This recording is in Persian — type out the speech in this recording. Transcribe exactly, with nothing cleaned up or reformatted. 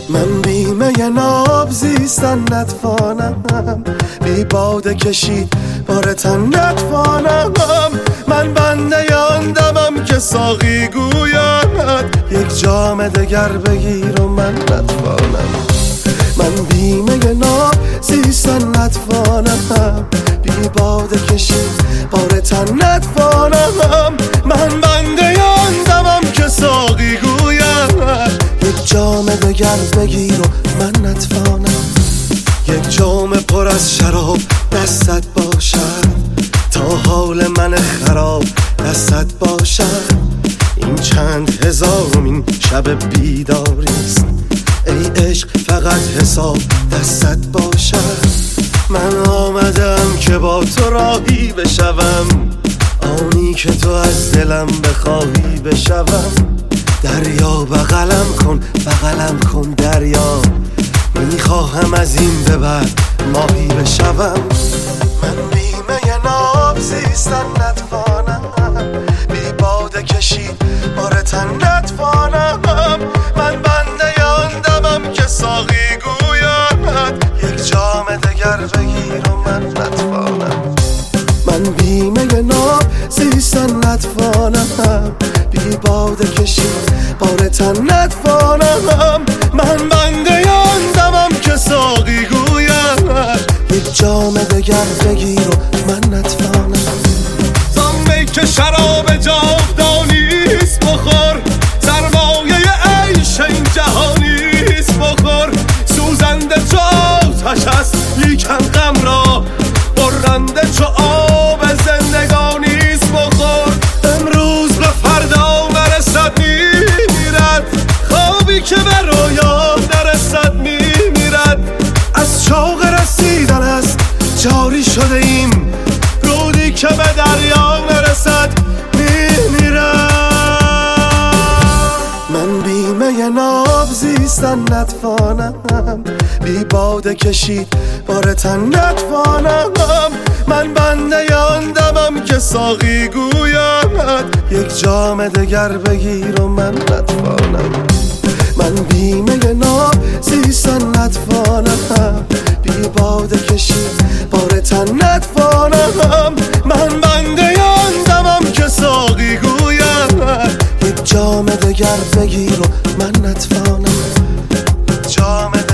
من بیمه ناب زیستن نتوانم، بی باده کشید بار تن نتوانم. من بنده آن دمم که ساقی گوید یک جام دگر بگیر و من نتوانم. من بیمه ناب زیستن نتوانم، بی باده کشید بار تن نتوانم. من بنده آن دمم که ساقی گوید یک جام دگر بگیر و من نتوانم. یک جام پر از شراب دستت باشد، تا حال من خراب دستت باشد. این چند هزارمین شب بیداریست، ای عشق فقط حساب دستت باشد. من آمدم که با تو راهی بشوم، آنی که تو از دلم بخواهی بشوم. دریا بغلم کن بغلم کن دریا، میخواهم از این به بعد ماهی بشوم. من بیمه ناب زیستن نتوانم، بی باده کشید بار تن نتوانم. من بنده آن دمم که ساقی گوید یک جام دگر بگیر و من نتوانم. من بیمه ناب زیستن نتوانم، بی باده کشید بار تن نتوانم. من بنده آن دمم که ساقی گوید یک جام دگر بگیر و من نتوانم. زان که شراب جاودانیست بخور، سرمایه عیش این جهانیست بخور. سوزنده چو آتش است لیکن غم را، برنده چو آب زندگانیست بخور. امروز به فردا نرسد میمیرد، خوابی که به رویا نرسد میمیرد. از شوق رسیدن است جاری شده ایم، رودی که به دریا نرسد میمیرد. من بیمه ناب زیستن نتوانم، بی باده کشید بار تن نتوانم. من بنده آن دمم که ساقی گوید یک جام دگر بگیر و من نتوانم. من بیمه ناب زیستن نتوانم، بی باده کشید بار تن نتوانم. من بنده آن دمم که ساقی گوید یک جام دگر بگیر و من نتوانم. جام